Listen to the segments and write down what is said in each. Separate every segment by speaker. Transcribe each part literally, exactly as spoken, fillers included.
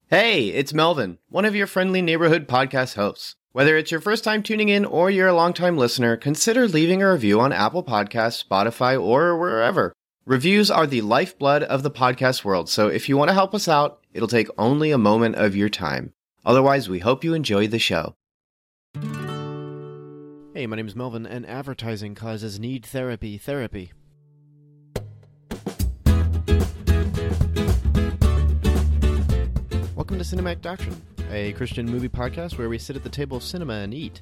Speaker 1: Hey, it's Melvin, one of your friendly neighborhood podcast hosts. Whether it's your first time tuning in or you're a longtime listener, consider leaving a review on Apple Podcasts, Spotify, or wherever. Reviews are the lifeblood of the podcast world, so if you want to help us out, it'll take only a moment of your time. Otherwise, we hope you enjoy the show.
Speaker 2: Hey, my name is Melvin, and advertising causes need therapy therapy. Welcome to Cinematic Doctrine, a Christian movie podcast where we sit at the table of cinema and eat.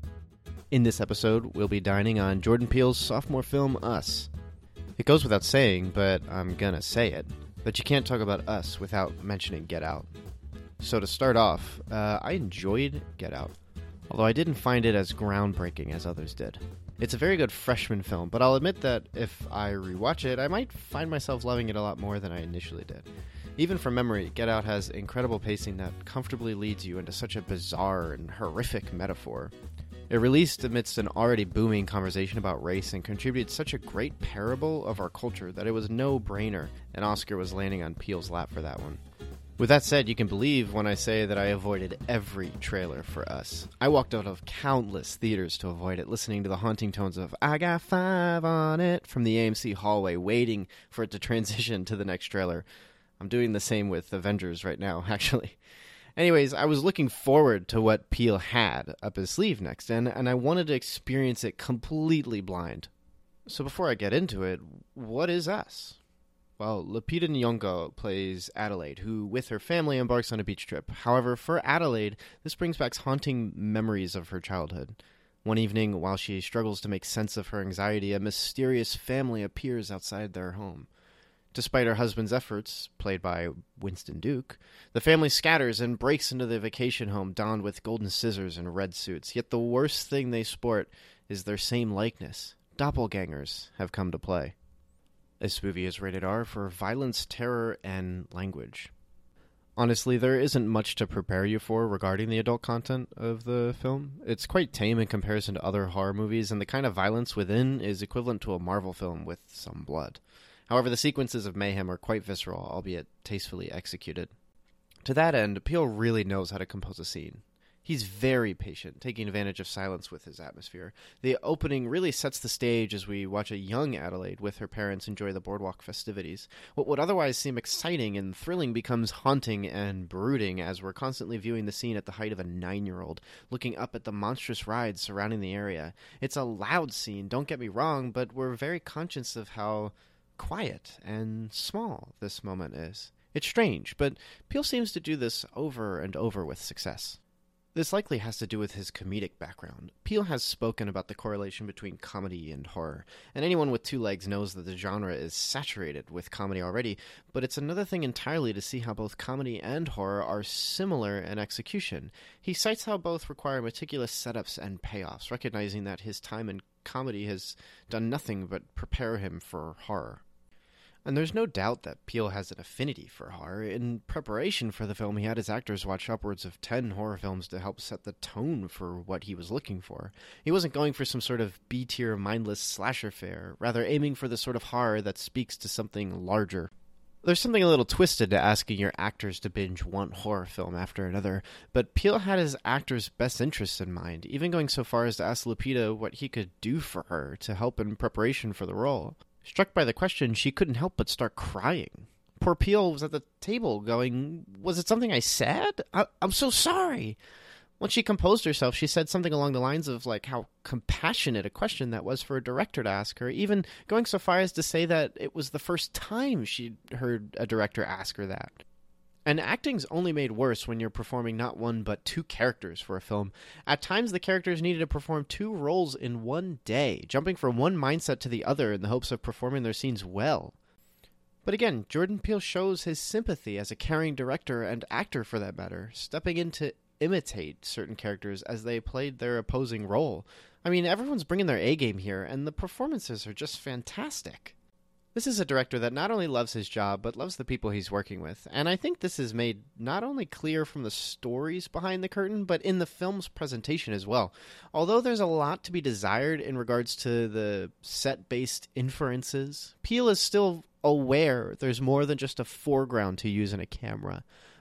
Speaker 2: In this episode, we'll be dining on Jordan Peele's sophomore film, Us. It goes without saying, but I'm gonna say it, that you can't talk about Us without mentioning Get Out. So to start off, uh, I enjoyed Get Out, although I didn't find it as groundbreaking as others did. It's a very good freshman film, but I'll admit that if I rewatch it, I might find myself loving it a lot more than I initially did. Even from memory, Get Out has incredible pacing that comfortably leads you into such a bizarre and horrific metaphor. It released amidst an already booming conversation about race and contributed such a great parable of our culture that it was no-brainer an Oscar was landing on Peele's lap for that one. With that said, you can believe when I say that I avoided every trailer for Us. I walked out of countless theaters to avoid it, listening to the haunting tones of "I Got Five on It" from the A M C hallway, waiting for it to transition to the next trailer. I'm doing the same with Avengers right now, actually. Anyways, I was looking forward to what Peele had up his sleeve next, and, and I wanted to experience it completely blind. So before I get into it, what is Us? Well, Lupita Nyong'o plays Adelaide, who, with her family, embarks on a beach trip. However, for Adelaide, this brings back haunting memories of her childhood. One evening, while she struggles to make sense of her anxiety, a mysterious family appears outside their home. Despite her husband's efforts, played by Winston Duke, the family scatters and breaks into the vacation home donned with golden scissors and red suits. Yet the worst thing they sport is their same likeness. Doppelgangers have come to play. This movie is rated R for violence, terror, and language. Honestly, there isn't much to prepare you for regarding the adult content of the film. It's quite tame in comparison to other horror movies, and the kind of violence within is equivalent to a Marvel film with some blood. However, the sequences of mayhem are quite visceral, albeit tastefully executed. To that end, Peele really knows how to compose a scene. He's very patient, taking advantage of silence with his atmosphere. The opening really sets the stage as we watch a young Adelaide with her parents enjoy the boardwalk festivities. What would otherwise seem exciting and thrilling becomes haunting and brooding as we're constantly viewing the scene at the height of a nine-year-old, looking up at the monstrous rides surrounding the area. It's a loud scene, don't get me wrong, but we're very conscious of how quiet and small this moment is. It's strange, but Peele seems to do this over and over with success. This likely has to do with his comedic background. Peele has spoken about the correlation between comedy and horror, and anyone with two legs knows that the genre is saturated with comedy already, but it's another thing entirely to see how both comedy and horror are similar in execution. He cites how both require meticulous setups and payoffs, recognizing that his time in comedy has done nothing but prepare him for horror. And there's no doubt that Peele has an affinity for horror. In preparation for the film, he had his actors watch upwards of ten horror films to help set the tone for what he was looking for. He wasn't going for some sort of B-tier mindless slasher fare, rather aiming for the sort of horror that speaks to something larger. There's something a little twisted to asking your actors to binge one horror film after another, but Peele had his actors' best interests in mind, even going so far as to ask Lupita what he could do for her to help in preparation for the role. Struck by the question, she couldn't help but start crying. Poor Peele was at the table going, "Was it something I said? I- I'm so sorry." Once she composed herself, she said something along the lines of like how compassionate a question that was for a director to ask her, even going so far as to say that it was the first time she'd heard a director ask her that. And acting's only made worse when you're performing not one but two characters for a film. At times, the characters needed to perform two roles in one day, jumping from one mindset to the other in the hopes of performing their scenes well. But again, Jordan Peele shows his sympathy as a caring director and actor for that matter, stepping in to imitate certain characters as they played their opposing role. I mean, everyone's bringing their A-game here, and the performances are just fantastic. This is a director that not only loves his job, but loves the people he's working with. And I think this is made not only clear from the stories behind the curtain, but in the film's presentation as well. Although there's a lot to be desired in regards to the set-based inferences, Peele is still aware there's more than just a foreground to use in a camera.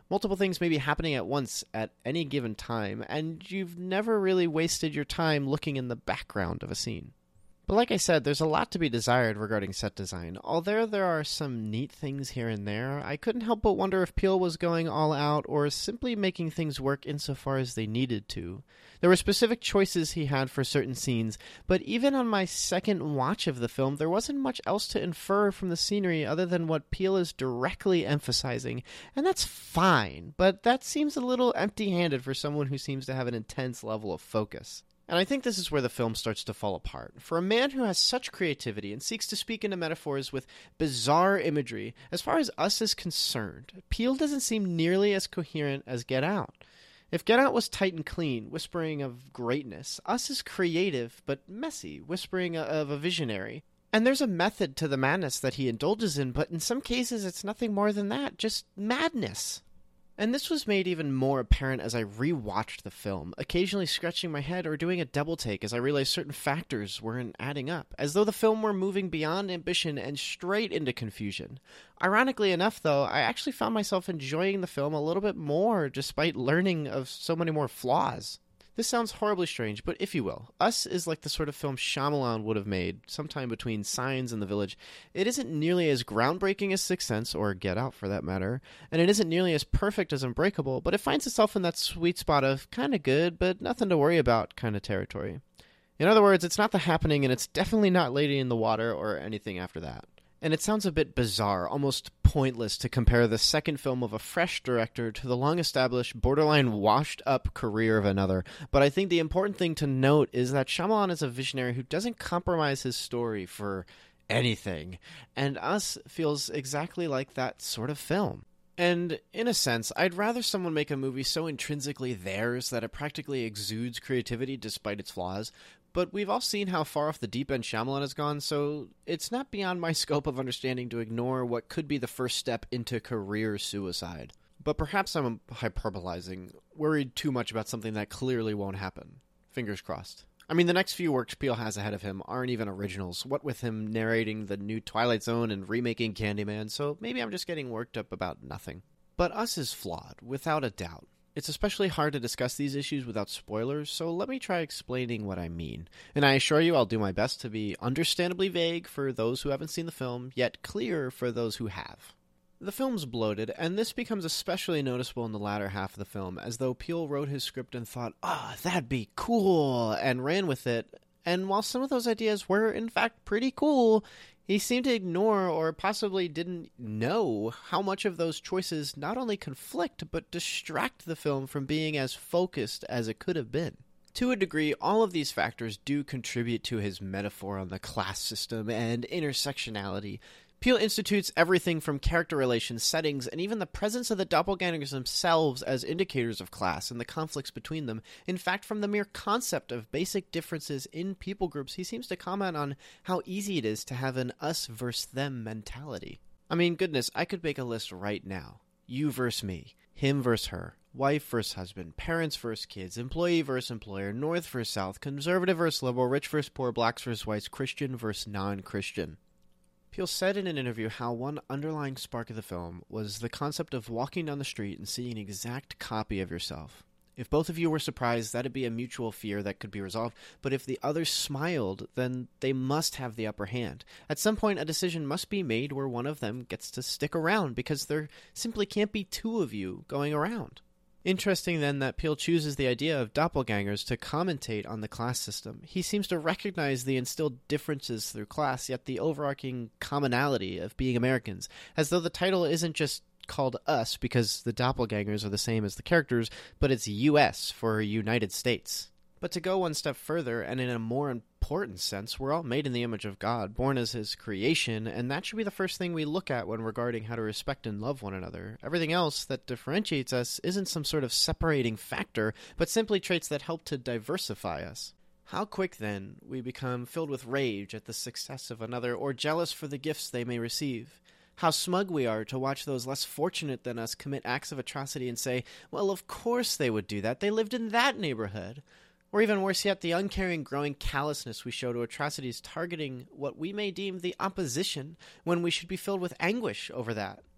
Speaker 2: Multiple things may be happening at once at any given time, and you've never really wasted your time looking in the background of a scene. But like I said, there's a lot to be desired regarding set design. Although there are some neat things here and there, I couldn't help but wonder if Peele was going all out or simply making things work insofar as they needed to. There were specific choices he had for certain scenes, but even on my second watch of the film, there wasn't much else to infer from the scenery other than what Peele is directly emphasizing. And that's fine, but that seems a little empty-handed for someone who seems to have an intense level of focus. And I think this is where the film starts to fall apart. For a man who has such creativity and seeks to speak into metaphors with bizarre imagery, as far as Us is concerned, Peele doesn't seem nearly as coherent as Get Out. If Get Out was tight and clean, whispering of greatness, Us is creative but messy, whispering of a visionary. And there's a method to the madness that he indulges in, but in some cases it's nothing more than that, just madness. And this was made even more apparent as I rewatched the film, occasionally scratching my head or doing a double take as I realized certain factors weren't adding up, as though the film were moving beyond ambition and straight into confusion. Ironically enough, though, I actually found myself enjoying the film a little bit more despite learning of so many more flaws. This sounds horribly strange, but if you will, Us is like the sort of film Shyamalan would have made sometime between Signs and The Village. It isn't nearly as groundbreaking as Sixth Sense, or Get Out for that matter, and it isn't nearly as perfect as Unbreakable, but it finds itself in that sweet spot of kind of good, but nothing to worry about kind of territory. In other words, it's not The Happening, and it's definitely not Lady in the Water or anything after that. And it sounds a bit bizarre, almost pointless to compare the second film of a fresh director to the long-established, borderline washed-up career of another, but I think the important thing to note is that Shyamalan is a visionary who doesn't compromise his story for anything, and Us feels exactly like that sort of film. And, in a sense, I'd rather someone make a movie so intrinsically theirs that it practically exudes creativity despite its flaws, but we've all seen how far off the deep end Shyamalan has gone, so it's not beyond my scope of understanding to ignore what could be the first step into career suicide. But perhaps I'm hyperbolizing, worried too much about something that clearly won't happen. Fingers crossed. I mean, the next few works Peele has ahead of him aren't even originals, what with him narrating the new Twilight Zone and remaking Candyman, so maybe I'm just getting worked up about nothing. But Us is flawed, without a doubt. It's especially hard to discuss these issues without spoilers, so let me try explaining what I mean. And I assure you I'll do my best to be understandably vague for those who haven't seen the film, yet clear for those who have. The film's bloated, and this becomes especially noticeable in the latter half of the film, as though Peele wrote his script and thought, ah, oh, that'd be cool, and ran with it. And while some of those ideas were, in fact, pretty cool, he seemed to ignore or possibly didn't know how much of those choices not only conflict, but distract the film from being as focused as it could have been. To a degree, all of these factors do contribute to his metaphor on the class system and intersectionality. Peele institutes everything from character relations, settings, and even the presence of the doppelgangers themselves as indicators of class and the conflicts between them. In fact, from the mere concept of basic differences in people groups, he seems to comment on how easy it is to have an us versus them mentality. I mean, goodness, I could make a list right now. You versus me, him versus her, wife versus husband, parents versus kids, employee versus employer, north versus south, conservative versus liberal, rich versus poor, blacks versus whites, Christian versus non-Christian. Peele said in an interview how one underlying spark of the film was the concept of walking down the street and seeing an exact copy of yourself. If both of you were surprised, that'd be a mutual fear that could be resolved, but if the other smiled, then they must have the upper hand. At some point, a decision must be made where one of them gets to stick around, because there simply can't be two of you going around. Interesting, then, that Peele chooses the idea of doppelgangers to commentate on the class system. He seems to recognize the instilled differences through class, yet the overarching commonality of being Americans, as though the title isn't just called Us because the doppelgangers are the same as the characters, but it's U S for United States. But to go one step further, and in a more important sense, we're all made in the image of God, born as his creation, and that should be the first thing we look at when regarding how to respect and love one another. Everything else that differentiates us isn't some sort of separating factor, but simply traits that help to diversify us. How quick, then, we become filled with rage at the success of another, or jealous for the gifts they may receive. How smug we are to watch those less fortunate than us commit acts of atrocity and say, well, of course they would do that, they lived in that neighborhood. Or even worse yet, the uncaring, growing callousness we show to atrocities targeting what we may deem the opposition when we should be filled with anguish over that.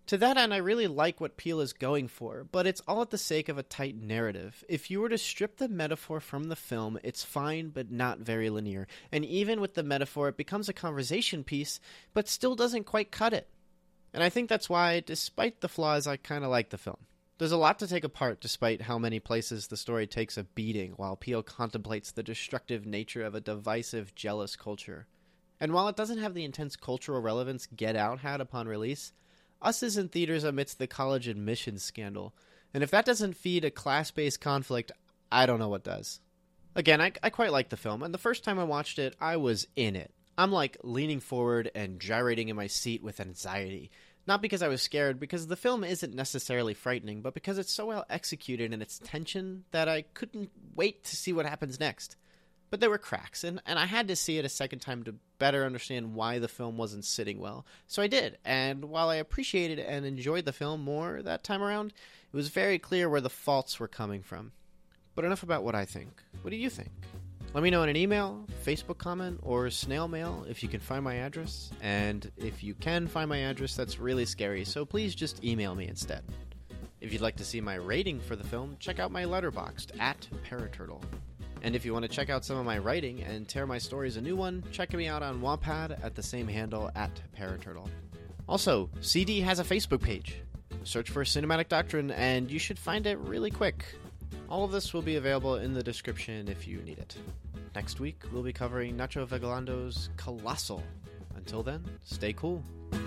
Speaker 2: To that end, I really like what Peele is going for, but it's all at the sake of a tight narrative. If you were to strip the metaphor from the film, it's fine but not very linear, and even with the metaphor it becomes a conversation piece, but still doesn't quite cut it. And I think that's why, despite the flaws, I kind of like the film. There's a lot to take apart despite how many places the story takes a beating while Peele contemplates the destructive nature of a divisive, jealous culture. And while it doesn't have the intense cultural relevance Get Out had upon release, Us is in theaters amidst the college admissions scandal, and if that doesn't feed a class-based conflict, I don't know what does. Again, I, I quite like the film, and the first time I watched it, I was in it. I'm like leaning forward and gyrating in my seat with anxiety. Not because I was scared, because the film isn't necessarily frightening, but because it's so well executed in its tension that I couldn't wait to see what happens next. But there were cracks, and, and I had to see it a second time to better understand why the film wasn't sitting well. So I did, and while I appreciated and enjoyed the film more that time around, it was very clear where the faults were coming from. But enough about what I think. What do you think? Let me know in an email, Facebook comment, or snail mail if you can find my address. And if you can find my address, that's really scary, so please just email me instead. If you'd like to see my rating for the film, check out my Letterboxd at Paraturtle. And if you want to check out some of my writing and tear my stories a new one, check me out on Wattpad at the same handle at Paraturtle. Also, C D has a Facebook page. Search for Cinematic Doctrine and you should find it really quick. All of this will be available in the description if you need it. Next week, we'll be covering Nacho Vigalando's Colossal. Until then, stay cool.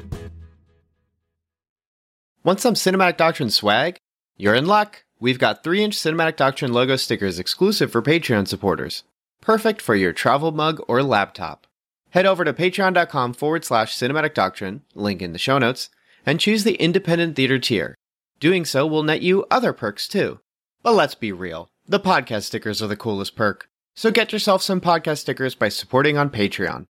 Speaker 1: Want some Cinematic Doctrine swag? You're in luck! We've got three inch Cinematic Doctrine logo stickers exclusive for Patreon supporters. Perfect for your travel mug or laptop. Head over to patreon.com forward slash Cinematic Doctrine, link in the show notes, and choose the Independent Theater tier. Doing so will net you other perks too. But let's be real, the podcast stickers are the coolest perk. So get yourself some podcast stickers by supporting on Patreon.